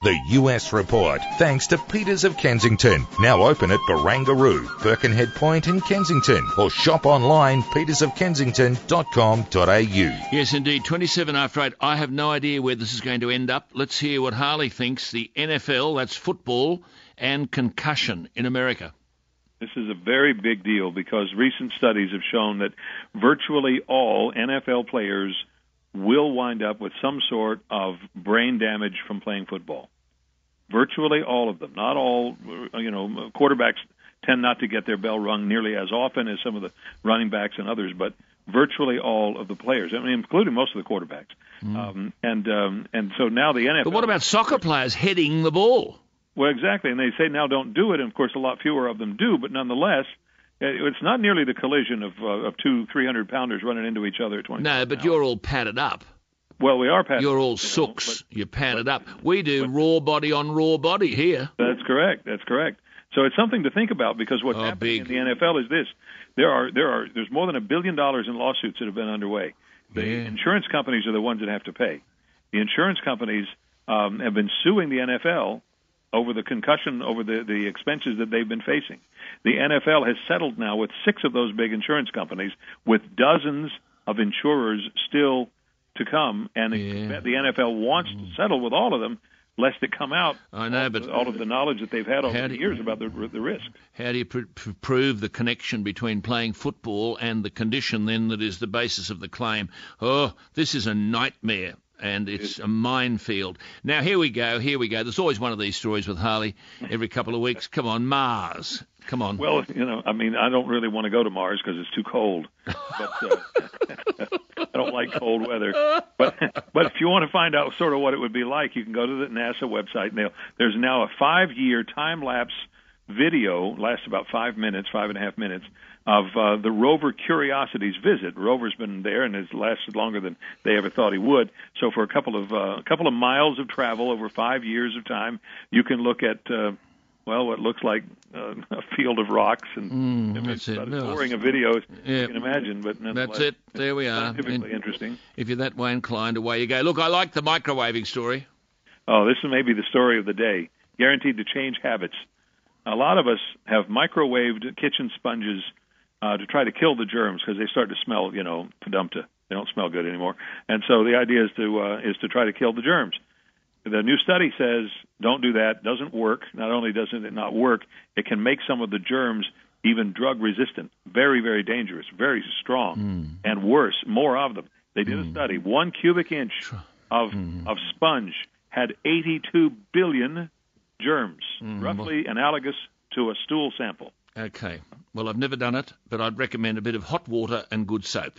The US Report, thanks to Peters of Kensington. Now open at Barangaroo, Birkenhead Point in Kensington. Or shop online, petersofkensington.com.au. Yes, indeed. 27 after 8. I have no idea where this is going to end up. Let's hear what Harley thinks. The NFL, that's football, and concussion in America. This is a very big deal because recent studies have shown that virtually all NFL players will wind up with some sort of brain damage from playing football. Virtually all of them. Not all, quarterbacks tend not to get their bell rung nearly as often as some of the running backs and others, but virtually all of the players, including most of the quarterbacks. And so now the NFL... But what about soccer players heading the ball? Well, exactly, and they say now don't do it, and of course a lot fewer of them do, but nonetheless... It's not nearly the collision of 200-300-pounders running into each other at 20. No, but you're all padded up. Well, we are padded up. You're all sooks. You're padded up. We do raw body on raw body here. That's correct. So it's something to think about because what's happening in the NFL is this. There's more than $1 billion in lawsuits that have been underway. The insurance companies are the ones that have to pay. The insurance companies have been suing the NFL over the concussion, over the expenses that they've been facing. The NFL has settled now with 6 of those big insurance companies, with dozens of insurers still to come, and the NFL wants to settle with all of them, lest it come out all of the knowledge that they've had over the years about the risk. How do you prove the connection between playing football and the condition then that is the basis of the claim? Oh, this is a nightmare. And it's a minefield. Now, here we go. There's always one of these stories with Harley every couple of weeks. Come on, Mars. Come on. Well, I don't really want to go to Mars because it's too cold. But I don't like cold weather. But if you want to find out sort of what it would be like, you can go to the NASA website. There's now a 5-year time-lapse video, lasts about 5.5 minutes, of the rover Curiosity's visit. The rover's been there and has lasted longer than they ever thought he would. So for a couple of miles of travel over 5 years of time, you can look at what looks like a field of rocks, and it's about as boring a video as you can imagine. But that's it. There we are. Typically interesting. If you're that way inclined, away you go. Look, I like the microwaving story. Oh, this is maybe the story of the day. Guaranteed to change habits. A lot of us have microwaved kitchen sponges to try to kill the germs because they start to smell, padumta. They don't smell good anymore. And so the idea is to try to kill the germs. The new study says don't do that. Doesn't work. Not only doesn't it not work, it can make some of the germs even drug resistant. Very, very dangerous. Very strong. And worse, more of them. They did a study. 1 cubic inch of sponge had 82 billion germs, roughly analogous to a stool sample. Okay. Well, I've never done it, but I'd recommend a bit of hot water and good soap.